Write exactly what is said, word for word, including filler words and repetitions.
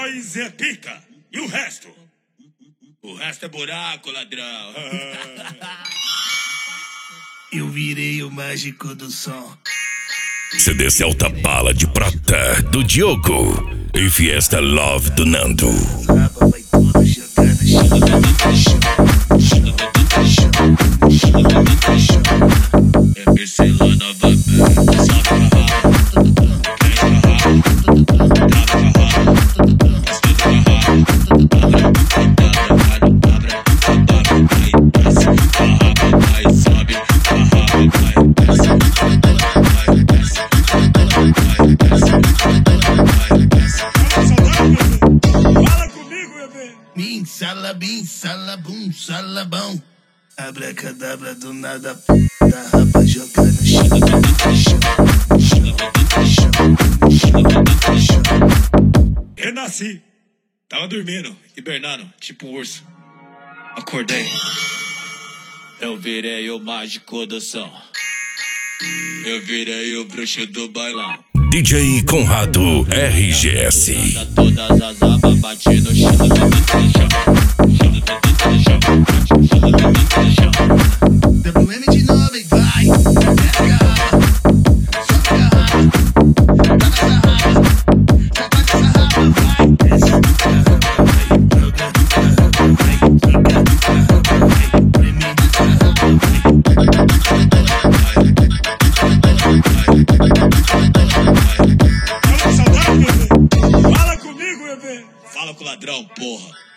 Nós é pica. E o resto? O resto é buraco, ladrão. Eu virei o mágico do som. C D Celta Bala de Prata, do Diogo. E Fiesta Love, do Nando. Raba vai tudo jogar no chão. É Priscila novamente. Sobe a raba. Quem a raba. Trava a raba. Estuda a raba. Abre, abre, abre, abre. Vai, desce. A raba vai, sobe. A raba vai, desce. Vai, desce. Vai, desce. Vai, desce. Fala comigo, bebê. Bim, salabim, salabum, salabão. Abracadabra do nada, da raba jogar no chão. Renasci. Tava dormindo, hibernando, tipo um urso. Acordei. Eu virei o mágico do som. Eu virei o bruxo do bailão. D J Conrado R G S. Todas as abas bate no chão. W M de novo e vai. Desce a raba, sobe a raba. Tá nessa raba, já tá nessa raba, vai. Desce a raba, vai, joga. A raba vai, joga. A raba vai, treme. A raba Fala saudade, bebê. Fala comigo, bebê. Fala com o ladrão, porra.